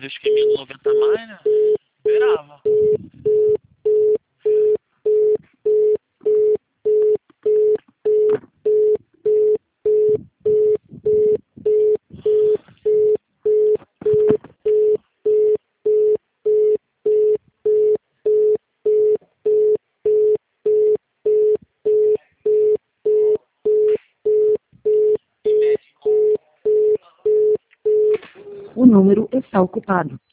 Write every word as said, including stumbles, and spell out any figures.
fazer o esqueminha do noventa mais, né? Esperava. O número está ocupado.